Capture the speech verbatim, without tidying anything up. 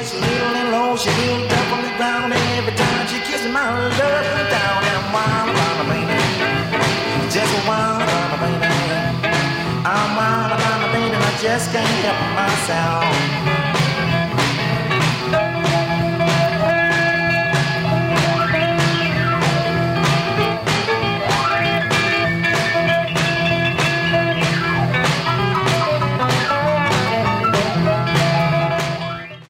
She little and low, she little up on the ground, and every time she kisses my love went down. And I'm wild about her, baby, just wild about her, baby. I'm wild about her, baby, and I just can't help myself.